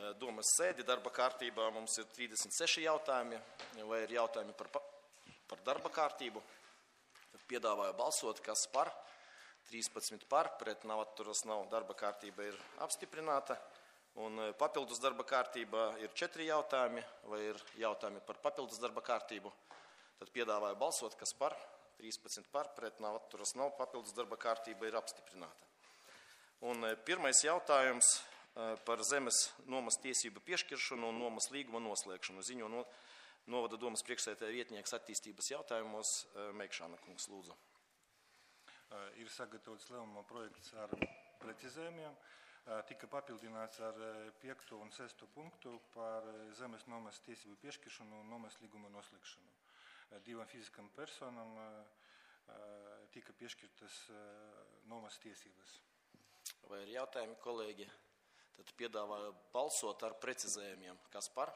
domas sēdi. Darba kārtībā mums ir 36 jautājumi, vai ir jautājumi par darba kārtību. Tad piedāvāju balsot, kas par, 13 par, pret nav atturas nav, darba kārtība ir apstiprināta. Un papildus darba kārtībā ir 4 jautājumi, vai ir jautājumi par papildus darba kārtību. Tad piedāvāju balsot, kas par, 13 par, pret nav atturas nav, papildus darba kārtība ir apstiprināta. Un pirmais jautājums par zemes nomas tiesību piešķiršanu un nomas līguma noslēgšanu. Ziņo novada domas priekšsēdētāja vietnieks attīstības jautājumos Meikšāna kungs, lūdzu. Ir sagatavots lēmuma projekts ar precizējumiem. Tika papildināts ar 5. un 6. punktu par zemes nomas tiesību piešķiršanu un nomas līguma noslēgšanu. 2 fiziskam personam tika piešķirtas nomas tiesības. Vai ir jautājumi, kolēģi? Tad piedāvāju balsot ar precizējumiem. Kas par?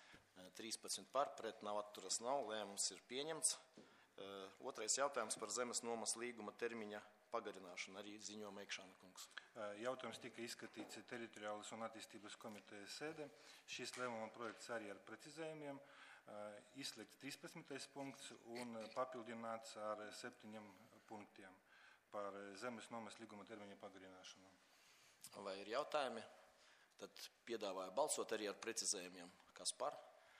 13 par, pret nav atturas nav, lēmums ir pieņemts. Otrais jautājums par zemes nomas līguma termiņa pagarināšanu, arī ziņo Meikšāna kungs. Jautājums tika izskatīts teritoriālas un attīstības komitejas sēdē. Šis lēmuma projekts arī ar precizējumiem. Izslēgts 13. punkts un papildināts ar 7 punktiem par zemes nomas līguma termiņa pagarināšanu. Vai ir jautājumi? Tad piedāvāju balsot arī ar precizējumiem. Kas par?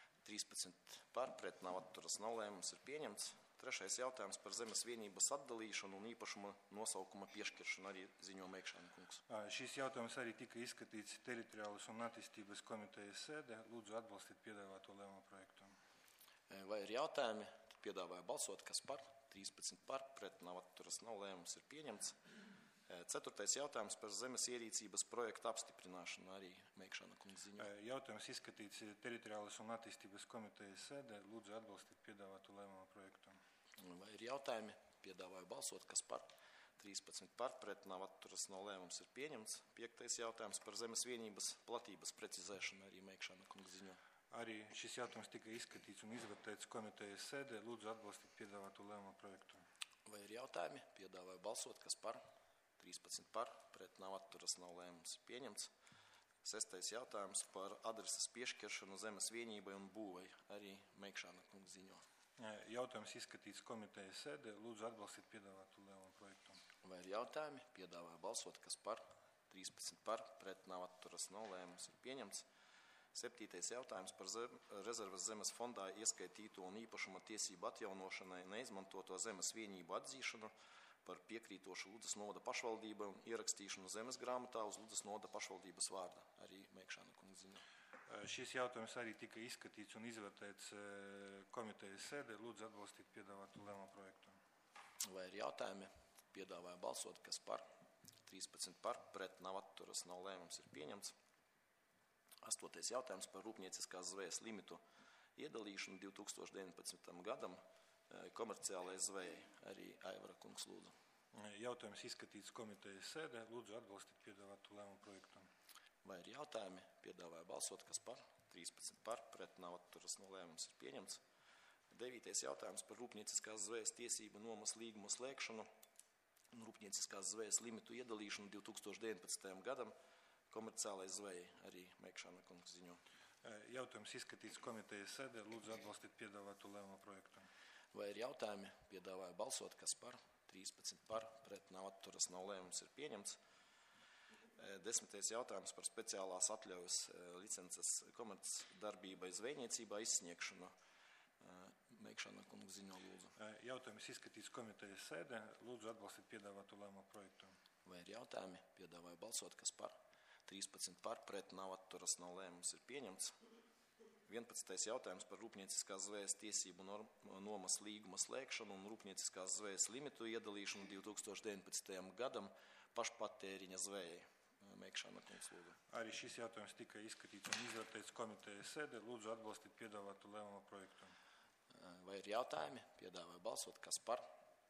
13 par, pret nav atturas nav, lēmums ir pieņemts. Trešais jautājums par zemes vienības atdalīšanu un īpašuma nosaukuma piešķiršanu, arī ziņo Meikšāna kungs. Šis jautājums arī tika izskatīts teritoriālas un attīstības komitejas sēdē. Lūdzu atbalstīt piedāvāto lēmumu projektu. Vai ir jautājumi? Tad piedāvāju balsot, kas par? 13 par, pret nav atturas nav, lēmums ir pieņemts. 4. jautājums par zemes ierīcības projektu apstiprināšanu, arī Meikšāna kungs ziņo. Jautājums izskatīts teritoriālas un attīstības komitejas sēdē. Lūdzu atbalstīt piedāvātu lēmumu projektu. Vai ir jautājumi? Piedāvāju balsot, kas par? 13 par, pret nav atturas nav, lēmums ir pieņemts. 5. jautājums par zemes vienības platības precizēšanu, arī Meikšāna kungs ziņo. Arī šis jautājums tika izskatīts un izvērtēts komitejas sēdē. Lūdzu atbalstīt piedāvātu lēmumu projektu. Vai ir jautājumi? Piedāvāju balsot, kas par? 13 par, pret nav atturas nav, lēmums pieņemts. 6. jautājums par adreses piešķiršanu zemes vienībai un būvei, arī Meikšāna kungs ziņo. Jautājums izskatīts komitejas sēdē. Lūdzu atbalstīt piedāvātu lēmumu projektu. Vai ir jautājumi? Piedāvāju balsot, kas par? 13 par, pret nav atturas nav, lēmums ir pieņemts. 7. jautājums par rezerves zemes fondā ieskaitīto un īpašuma tiesību atjaunošanai neizmantoto zemes vienību atzīšanu par piekrītošu Ludzas novada pašvaldībai un ierakstīšanu zemes grāmatā uz Ludzas novada pašvaldības vārda, arī Meikšāna kungs ziņo. Šis jautājums arī tika izskatīts un izvērtēts komitejas sēdē. Lūdzu atbalstīt piedāvātu lēmumu projektu. Vai ir jautājumi? Piedāvāju balsot, kas par? 13 par, pret nav atturas nav, lēmums ir pieņemts. 8. jautājums par rūpnieciskās zvejas limitu iedalīšanu 2019. gadam komerciālai zvejai, arī Aivara kungs, lūdzu. Jautājums izskatīts komitejas sēdē. Lūdzu atbalstīt piedāvātu lēmumu projektu. Vai ir jautājumi? Piedāvāju balsot, kas par? 13 par, pret nav atturas nav, lēmums ir pieņemts. 9. jautājums par rūpnieciskās zvejas tiesību nomas līguma slēgšanu un rūpnieciskās zvejas limitu iedalīšanu 2019. gadam komerciālai zvejai, arī Meikšāna kungs ziņo. Jautājums izskatīts komitejas sēdē. Lūdzu atbalstīt piedāvātu lēmumu projektu. Vai ir jautājumi? Piedāvāju balsot, kas par? 13 par, pret nav atturas nav, lēmums ir pieņemts. 10. jautājums par speciālās atļaujas licences komercdarbībai zvejniecībā izsniegšanu. Meikšāna kungs ziņo, lūdzu. Jautājums izskatīts komitejas sēdē. Lūdzu atbalstīt piedāvātu lēmumu projektu. Vai ir jautājumi? Piedāvāju balsot, kas par? 13 par, pret nav atturas nav, lēmums ir pieņemts. 11. jautājums par rūpnieciskās zvejas tiesību nomas līguma slēgšanu un rūpnieciskās zvejas limitu iedalīšanu 2019. gadam pašpatēriņa zvejai. Meikšāna kungs, lūdzu. Arī šis jautājums tika izskatīts un izvērtēts komitejas sēdē. Lūdzu atbalstīt piedāvātu lēmumu projektu. Vai ir jautājumi? Piedāvāju balsot, kas par?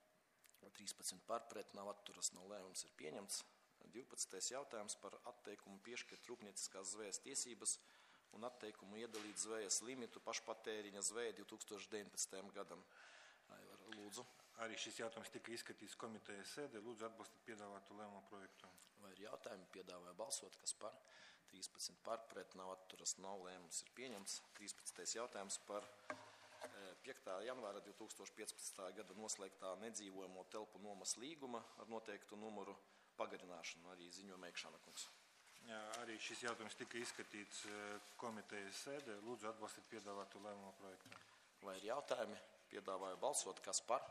13 par, pret nav atturas nav, lēmums ir pieņemts. 12. jautājums par atteikumu piešķirt rūpnieciskās zvejas tiesības un atteikumu iedalīt zvejas limitu pašpatēriņa zveja 2019. gadam. Aivar, lūdzu. Arī šis jautājums tika izskatīts komitejas sēdē. Lūdzu atbalstīt piedāvātu lēmumu projektu. Vai ir ir jautājumi? Piedāvāju balsot, kas par? 13 par, pret nav atturas, nav lēmums ir pieņemts. 13. jautājums par 5. janvāra 2015. gada noslēgtā nedzīvojamo telpu nomas līguma ar noteiktu numuru pagarināšanu. Arī ziņo Meikšana kungs. Arī šis jautājums tika izskatīts komitejas sēdē. Lūdzu atbalstīt piedāvātu lēmumu projektu. Vai ir jautājumi? Piedāvāju balsot, kas par?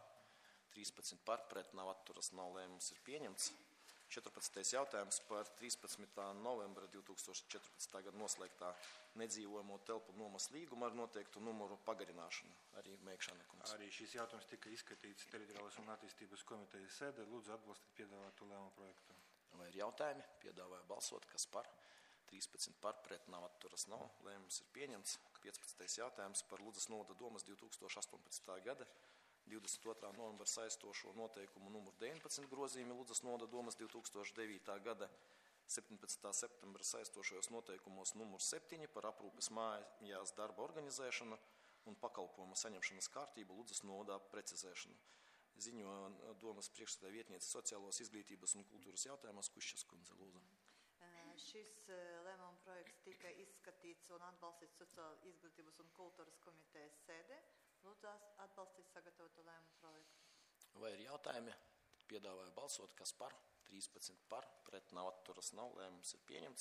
13 par, pret nav atturas, nav lēmums ir pieņemts. 14. jautājums par 13. novembra 2014. gada noslēgtā nedzīvojamo telpu nomas līgumu ar noteiktu numuru pagarināšanu. Arī Meikšana kungs. Arī šis jautājums tika izskatīts Teritoriālās un attīstības komitejas sēdē. Lūdzu atbalstīt piedāvātu lēmumu projektu. Vai ir jautājumi? Piedāvāju balsot, kas par? 13 par, pret nav atturas, nav lēmums ir pieņemts. 15. jautājums par Ludzas novada domas 2018. gada 22. novembra saistošo noteikumu numur 19 grozījumu Ludzas novada domas 2009. gada 17. septembra saistošajos noteikumos numur 7 par aprūpes mājās darba organizēšanu un pakalpojumu saņemšanas kārtību Ludzas novadā precizēšanu. Ziņo domas priekšsēdētāja vietniece sociālos izglītības un kultūras jautājumos Kušķas kundze, lūdzu. Šis lēmuma projekts tika izskatīts un atbalstīts Sociālās izglītības un kultūras komitejas sēdē. Lūdzu atbalstīt sagatavotu lēmumu projektu. Vai ir jautājumi? Piedāvāju balsot, kas par? 13 par, pret nav atturas, nav lēmums ir pieņemts.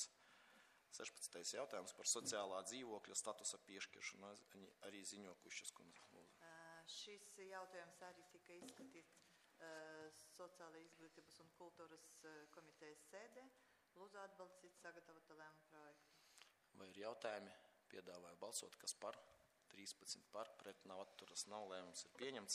16. jautājums par sociālā dzīvokļa statusa piešķiršanu. Arī ziņo Kušķas kundze. Šis jautājums arī tika izskatīts Sociālās izglītības un kultūras komitejas sēdē. Lūdzu atbalstīt sagatavotu lēmumu projektu. Vai ir jautājumi? Piedāvāju balsot, kas par? 13 par, pret nav atturas, nav lēmums ir pieņemts.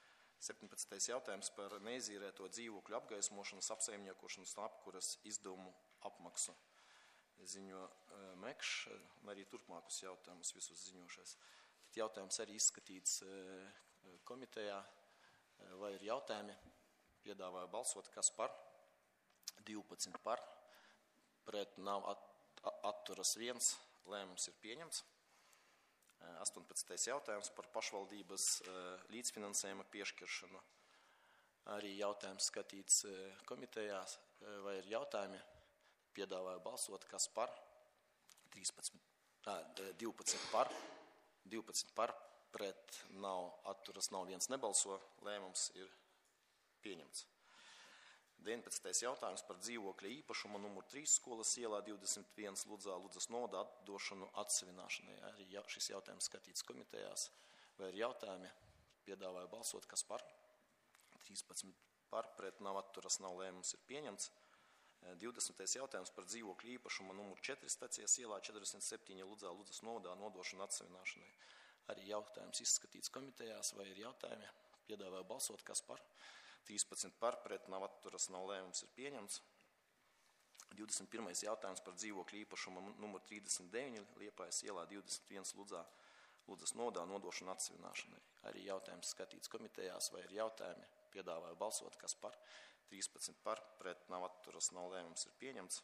17. jautājums par neizīrēto dzīvokļu apgaismošanas, apsaimniekošanas un apkuras izdevumu apmaksu. Ziņo Mekš, arī turpmākus jautājumus visus ziņošais. Jautājums arī izskatīts komitejā. Vai ir jautājumi? Piedāvāju balsot, kas par? 12 par, pret nav atturas 1, lēmums ir pieņemts. 18. jautājums par pašvaldības līdzfinansējuma piešķiršanu. Arī jautājums skatīts komitejās. Vai ir jautājumi? Piedāvāju balsot, kas par? 12 par, pret nav atturas, nav 1 nebalso, lēmums ir pieņemts. 19. jautājums par dzīvokļa īpašumu numur 3 skolas ielā 21 Ludzas novada atdošanu atsevināšanai. Arī šis jautājums skatīts komitejās. Vai ir jautājumi? Piedāvāju balsot, kas par? 13 par, pret nav atturas, nav lēmums ir pieņemts. 20. jautājums par dzīvokļa īpašumu numur 4 stacijas ielā 47 Ludzas novadā nodošanu atsevināšanai. Arī jautājums izskatīts komitejās. Vai ir jautājumi? Piedāvāju balsot, kas par? 13 par, pret nav atturas, nav lēmums ir pieņemts. 21. jautājums par dzīvokļu īpašumu numur 39 Liepājas ielā 21 Ludzas novadā nodošanu atsevināšanai. Arī jautājums skatīts komitejās. Vai ir jautājumi? Piedāvāju balsot, kas par? 13 par, pret nav atturas, nav lēmums ir pieņemts.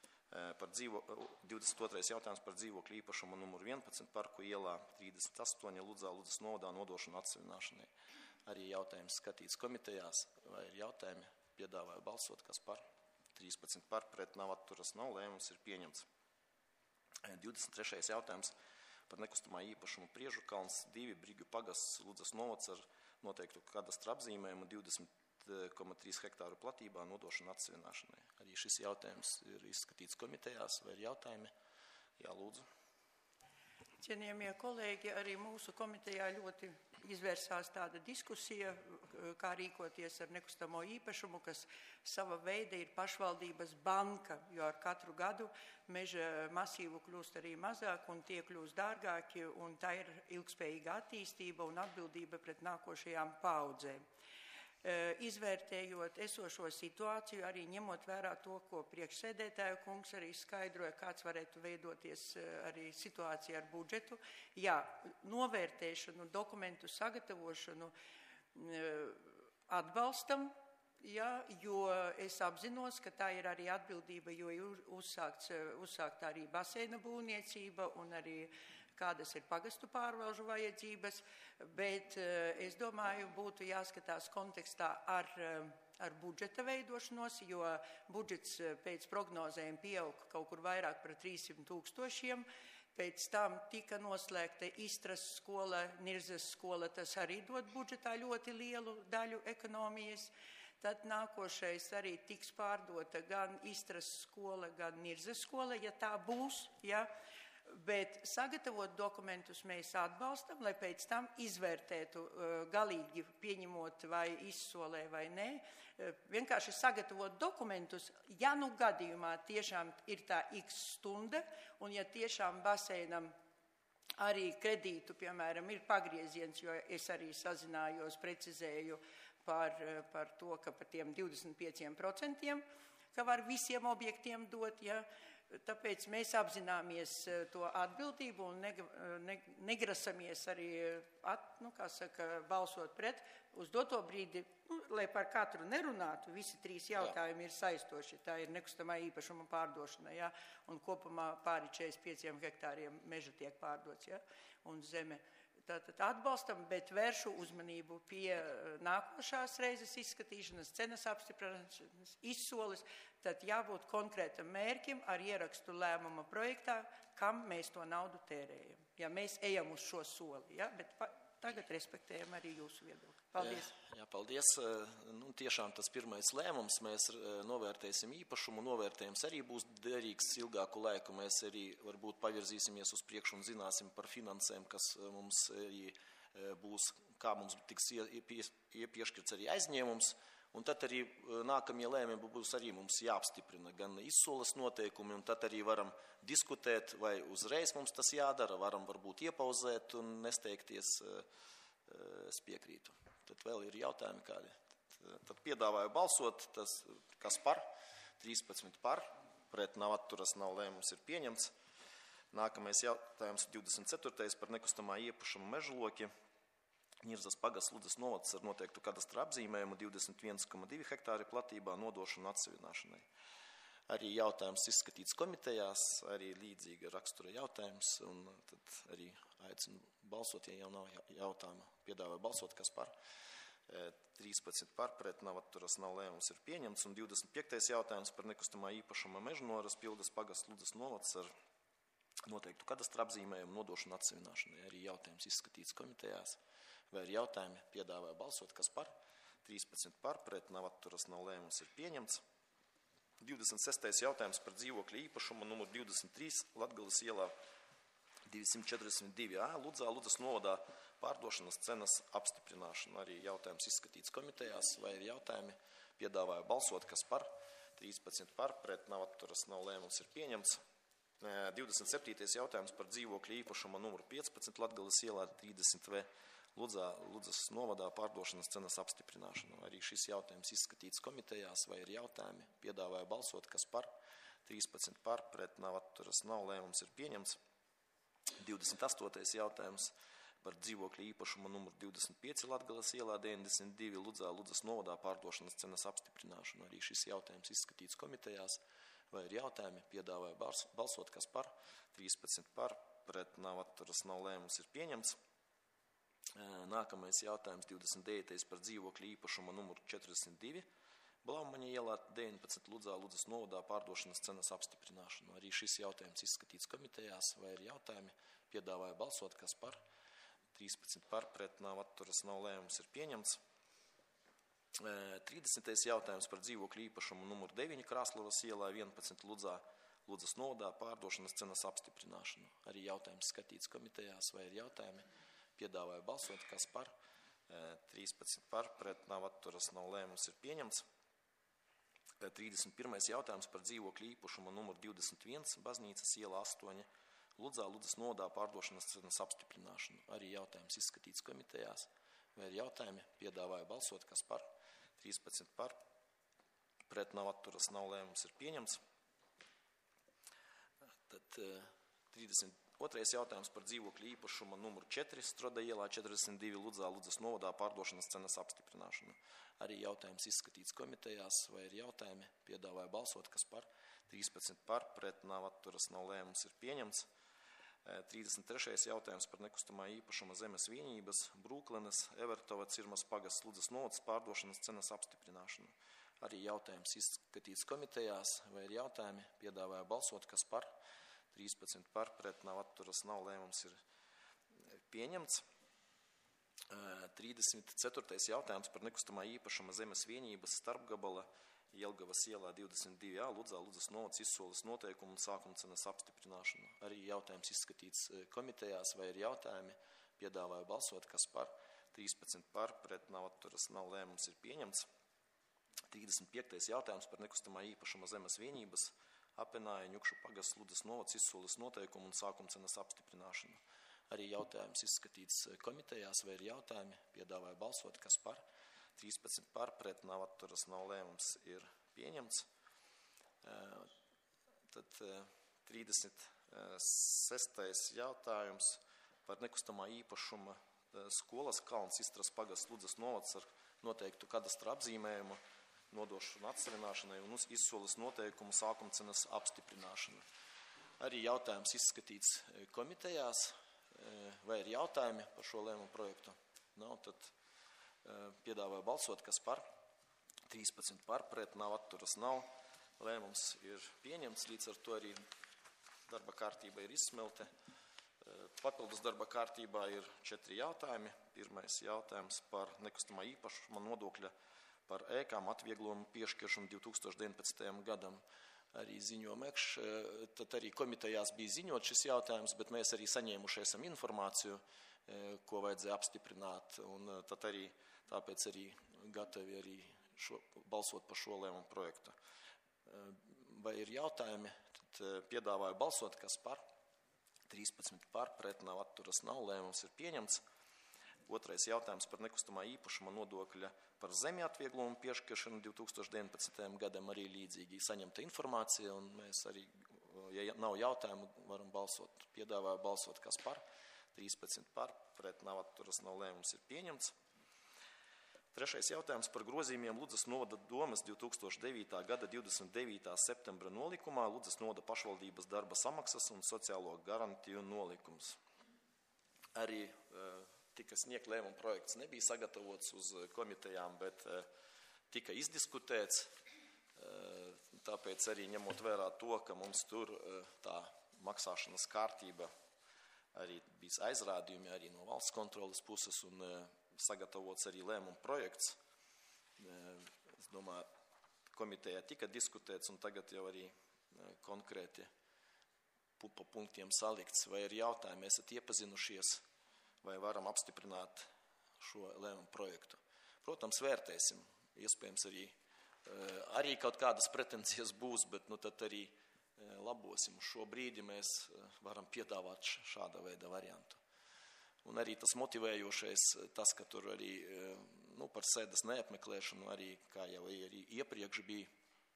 22. jautājums par dzīvokļu īpašumu numur 11 Parku ielā 38 Ludzas novadā nodošanu atsevināšanai. Arī jautājums skatīts komitejās. Vai ir jautājumi? Piedāvāju balsot, kas par? 13 par, pret nav atturas, nav lēmums ir pieņemts. 23. jautājums par nekustamā īpašumu Priežukalns 2 Brigju pagasts Ludzas novads ar noteiktu kadastra apzīmējumu 20,3 hektāru platībā nodošanu atsevināšanai. Arī šis jautājums ir izskatīts komitejās. Vai ir jautājumi? Jā, lūdzu. Cienījamie kolēģi, arī mūsu komitejā ļoti izvērsās tāda diskusija, kā rīkoties ar nekustamo īpašumu, kas sava veida ir pašvaldības banka, jo ar katru gadu meža masīvu kļūst arī mazāk un tie kļūst dārgāki, un tā ir ilgspējīga attīstība un atbildība pret nākošajām paudzēm. Izvērtējot esošo situāciju, arī ņemot vērā to, ko priekšsēdētāja kungs arī skaidroja, kāds varētu veidoties arī situācija ar budžetu. Jā, novērtēšanu, dokumentu sagatavošanu atbalstam, jā, jo es apzinos, ka tā ir arī atbildība, jo ir uzsākt arī baseina būvniecība un arī kādas ir pagastu pārvalžu vajadzības, bet es domāju, būtu jāskatās kontekstā ar budžeta veidošanos, jo budžets pēc prognozēm pieaug kaut kur vairāk par 300 000. Pēc tam tika noslēgta Istras skola, Nirzas skola, tas arī dod budžetā ļoti lielu daļu ekonomijas. Tad nākošais arī tiks pārdota gan Istras skola, gan Nirzas skola, ja tā būs, ja. Bet sagatavot dokumentus mēs atbalstam, lai pēc tam izvērtētu galīgi pieņemot vai izsolē vai nē. Vienkārši sagatavot dokumentus, ja nu gadījumā tiešām ir tā x stunda, un ja tiešām baseinam arī kredītu, piemēram, ir pagrieziens, jo es arī sazinājos, precizēju par to, ka par tiem 25%, ka var visiem objektiem dot, ja. Tāpēc mēs apzināmies to atbildību un negrasamies arī balsot pret uz doto brīdi, lai par katru nerunātu, visi 3 jautājumi ir saistoši. Tā ir nekustamā īpašuma pārdošana, ja, un kopumā pāri 45 hektāriem meža tiek pārdots, ja, un zeme. Tātad atbalstam, bet vēršu uzmanību pie nākošās reizes izskatīšanas, cenas apstiprināšanas, izsoles, tad jābūt konkrētam mērķim ar ierakstu lēmuma projektā, kam mēs to naudu tērējam. Ja mēs ejam uz šo soli, ja, bet tagad respektējam arī jūsu viedokli. Paldies. Jā, paldies. Tiešām tas pirmais lēmums, mēs novērtēsim īpašumu, novērtējums arī būs derīgs ilgāku laiku, mēs arī varbūt pavirzīsimies uz priekšu un zināsim par finansēm, kas mums arī būs, kā mums tiks piešķirts arī aizņēmums, un tad arī nākamie lēmumi būs arī mums jāapstiprina gan izsoles noteikumi, un tad arī varam diskutēt, vai uzreiz mums tas jādara, varam varbūt iepauzēt un nesteigties, es piekrītu. Tad vēl ir jautājumi kādi. Tad piedāvāju balsot, tas, kas par, 13 par, pret nav atturas, nav lēmums, ir pieņemts. Nākamais jautājums 24. par nekustamā īpašuma mežloki. Nirzas pagasts Ludzas novads ar noteiktu kadastra apzīmējumu 21,2 hektāri platībā nodošanu atsevināšanai. Arī jautājums izskatīts komitejās, arī līdzīga rakstura jautājums, un tad arī aicinu balsot, ja jau nav jautājuma. Piedāvāju balsot, kas par. 13 par, pret nav atturas, nav lēmums, ir pieņemts, un 25. jautājums par nekustamā īpašuma meža noras Pildas pagasts Ludzas novads ar noteiktu kadastra apzīmējumu nodošanu atsevināšanai. Arī jautājums izskatīts komitejās. Vai ir jautājumi? Piedāvāju balsot, kas par. 13 par, pret nav atturas, nav lēmums, ir pieņemts. 26. jautājums par dzīvokļa īpašumu numur 23 Latgales ielā 242a Ludzas novadā pārdošanas cenas apstiprināšanu. Arī jautājums izskatīts komitejās. Vai ir jautājumi? Piedāvāju balsot, kas par. 13 par, pret nav atturas, nav lēmums, ir pieņemts. 27. jautājums par dzīvokļa īpašuma numuru 15 Latgales ielā 30v Ludzas novadā pārdošanas cenas apstiprināšanu. Arī šis jautājums izskatīts komitejās. Vai ir jautājumi? Piedāvāju balsot, kas par. 13 par, pret nav atturas, nav lēmums, ir pieņemts. 28. jautājums par dzīvokļa īpašuma numuru 25 Latgales ielā 92 Ludzas novadā pārdošanas cenas apstiprināšanu. Arī šis jautājums izskatīts komitejās. Vai ir jautājumi? Piedāvāju balsot, kas par. 13 par, pret nav atturas, nav lēmums, ir pieņemts. Nākamais jautājums 29. par dzīvokļa īpašuma numuru 42 Blaumaņa ielā 19 Ludzas novadā pārdošanas cenas apstiprināšanu. Arī šis jautājums izskatīts komitejās. Vai ir jautājumi? Piedāvāju balsot, kas par. 13 par, pret nav atturas, nav lēmums, ir pieņemts. 30. jautājums par dzīvokļa īpašumu numuru 9 Krāslavas ielā 11 Ludzas novadā pārdošanas cenas apstiprināšanu. Arī jautājums skatīts komitejās. Vai ir jautājumi? Piedāvāju balsot, kas par. 13 par, pret nav atturas, nav lēmums, ir pieņemts. 31. jautājums par dzīvokļa īpašuma numuru 21 Baznīcas ielā 8 Ludzas novadā pārdošanas cenas apstiprināšanu. Arī jautājums izskatīts komitejās. Vai ir jautājumi? Piedāvāju balsot, kas par. 13 par, pret nav atturas, nav lēmums, ir pieņemts. Tad 32. jautājums par dzīvokļa īpašuma numuru 4 Stroda ielā 42 Ludzas novadā pārdošanas cenas apstiprināšanu. Arī jautājums izskatīts komitejās. Vai ir jautājumi? Piedāvāju balsot, kas par. 13 par, pret nav atturas, nav lēmums, ir pieņemts. 33. jautājums par nekustamā īpašuma zemes vienības Brūklenes, Evertova, Cirmas pagasts, Ludzas novads pārdošanas cenas apstiprināšanu. Arī jautājums izskatīts komitejās, vai ir jautājumi, piedāvāja balsot, kas par, 13 par, pret nav atturas, nav lēmums ir pieņemts. 34. jautājums par nekustamā īpašuma zemes vienības starpgabala Jelgavas ielā 22a, Ludzas novads izsoles noteikumu un sākuma cenas apstiprināšanu. Arī jautājums izskatīts komitejās, vai ir jautājumi, piedāvāja balsot, kas par, 13 par, pret nav atturas, nav lēmums ir pieņemts. 35. jautājums par nekustamā īpašuma zemes vienības Apenāja Ņukšu pagasts Ludzas novads izsoles noteikumu un sākuma cenas apstiprināšanu. Arī jautājums izskatīts komitejās, vai ir jautājumi, piedāvāja balsot, kas par, 13 par, pret nav atturas, nav lēmums ir pieņemts. Tad 36. jautājums par nekustamā īpašuma skolas Kalns Istras pagasts Ludzas novads ar noteiktu kadastra apzīmējumu, nodošanu atcerināšanai un izsoles noteikumu sākuma cenas apstiprināšanu. Arī jautājums izskatīts komitejās, vai ir jautājumi par šo lēmumu projektu. Nav, tad piedāvāja balsot, kas par, 13 par, pret nav atturas, nav. Lēmums ir pieņemts, līdz ar to arī darba kārtība ir izsmelte. Papildus darba kārtībā ir 4 jautājumi. Pirmais jautājums par nekustamā īpašuma nodokļa par ēkām atvieglojumu piešķiršanu 2019. gadam. Arī ziņojumekš, tad arī komitejās bija ziņot šis jautājums, bet mēs arī saņēmuši esam informāciju, ko vajadzēja apstiprināt, un tad arī tāpēc arī gatavi arī balsot par šo lēmumu projektu. Vai ir jautājumi, tad piedāvāju balsot, kas par, 13 par, pret nav atturas, nav, lēmums ir pieņemts. Otrais jautājums par nekustamā īpašuma nodokļa par zemi atvieglojumu piešķiršanu 2019. gadam arī līdzīgi saņemta informācija, un mēs arī, ja nav jautājumu, varam balsot. Piedāvāju balsot, kas par, 13 par, pret nav atturas, nav, lēmums ir pieņemts. Trešais jautājums par grozījumiem Ludzas novada domas 2009. gada 29. septembra nolikumā, Ludzas novada pašvaldības darba samaksas un sociālo garantiju nolikums. Arī tika sniegt lēmuma projekts, nebija sagatavots uz komitejām, bet tika izdiskutēts, tāpēc arī ņemot vērā to, ka mums tur tā maksāšanas kārtība arī bija aizrādījumi arī no valsts kontroles puses un sagatavots arī lēmuma projekts. Es domāju, komitejā tika diskutēts un tagad jau arī konkrēti pa punktiem salikts, vai ir jautājumi, esat iepazinušies, vai varam apstiprināt šo lēmumu projektu. Protams, vērtēsim, iespējams arī kaut kādas pretensijas būs, bet tad arī labosim. Šo brīdi mēs varam piedāvāt šāda veida variantu. Un arī tas motivējošais, tas, ka tur arī par sēdes neapmeklēšanu, arī, kā jau arī iepriekš bija,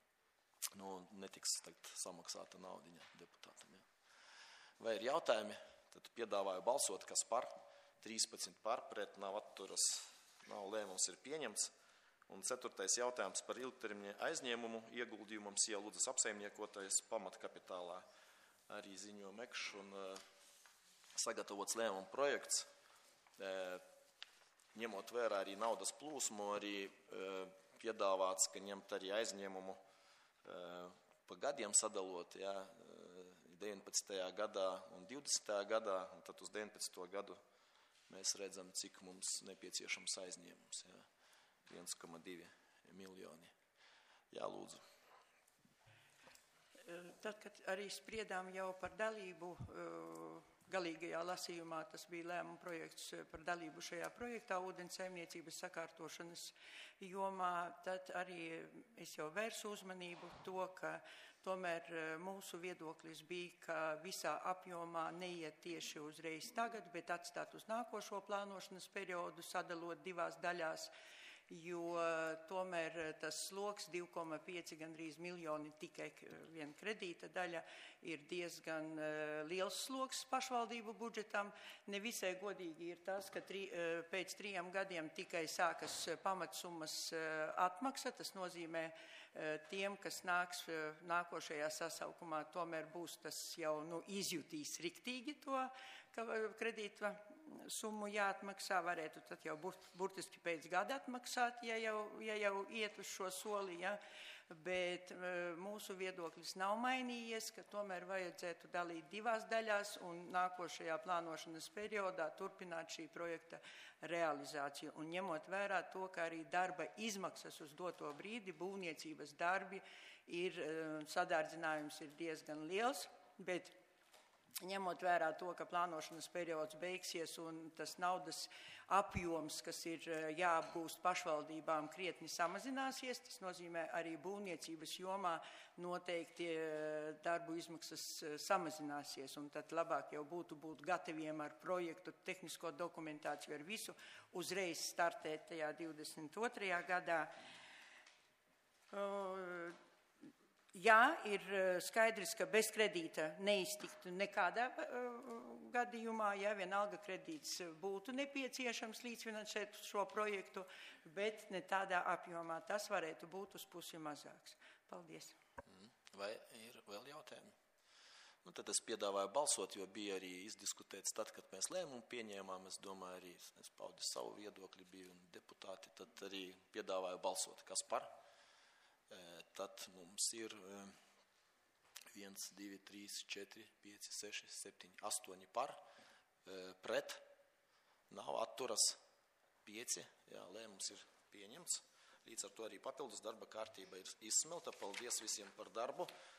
netiks samaksāta naudiņa deputātam. Ja. Vai ir jautājumi? Tad piedāvāju balsot, kas par, 13 par, pret nav atturas, nav, lēmums ir pieņemts. Un 4. jautājums par ilgtermiņa aizņēmumu ieguldījumam Sija Ludzas apsaimniekotais pamatkapitālā. Arī ziņojumekš un sagatavots lēmuma projekts, ņemot vērā arī naudas plūsmu, arī piedāvāts, ka ņemt arī aizņēmumu pa gadiem sadalot, 19. gadā un 20. gadā, un tad uz 19. gadu mēs redzam, cik mums nepieciešams aizņēmums, 1,2 miljoni. Jā, lūdzu. Tad, kad arī spriedām jau par dalību galīgajā lasījumā, tas bija lēmuma projekts par dalību šajā projektā ūdens saimniecības sakārtošanas jomā, tad arī es jau vērsu uzmanību to, ka tomēr mūsu viedoklis bija, ka visā apjomā neiet tieši uzreiz tagad, bet atstāt uz nākošo plānošanas periodu, sadalot divās daļās, jo tomēr tas sloks 2,5 gandrīz miljoni tikai viena kredīta daļa ir diezgan liels sloks pašvaldību budžetam. Nevisai godīgi ir tas, ka pēc 3 gadiem tikai sākas pamatsummas atmaksa, tas nozīmē tiem, kas nāks nākošajā sasaukumā, tomēr būs tas jau izjutīs riktīgi to, ka kredīta summu jāatmaksā, varētu tad jau burtiski pēc gada atmaksāt, ja jau iet uz šo soli, ja? Bet mūsu viedoklis nav mainījies, ka tomēr vajadzētu dalīt divās daļās un nākošajā plānošanas periodā turpināt šī projekta realizāciju. Un ņemot vērā to, ka arī darba izmaksas uz doto brīdi, būvniecības darbi sadārdzinājums ir diezgan liels, bet ņemot vērā to, ka plānošanas periods beigsies un tas naudas apjoms, kas ir jāapgūst pašvaldībām, krietni samazināsies, tas nozīmē arī būvniecības jomā noteikti darbu izmaksas samazināsies, un tad labāk jau būtu būt gataviem ar projektu, tehnisko dokumentāciju, ar visu, uzreiz startēt tajā 22. gadā. Jā, ir skaidrs, ka bez kredīta neiztiktu nekādā gadījumā, ja vienalga kredīts būtu nepieciešams līdzfinansēt šo projektu, bet ne tādā apjomā. Tas varētu būt uz pusi mazāks. Paldies. Vai ir vēl jautājumi? Tad es piedāvāju balsot, jo bija arī izdiskutēts tad, kad mēs lēmumu pieņēmām. Es domāju, arī es paudu savu viedokli, biju un deputāti, tad arī piedāvāju balsot. Kas par? Tad mums ir 1, 2, 3, 4, 5, 6, 7, 8 par, pret, nav atturas 5, jā, lēmums ir pieņemts. Līdz ar to arī papildus darba kārtība ir izsmelta. Paldies visiem par darbu.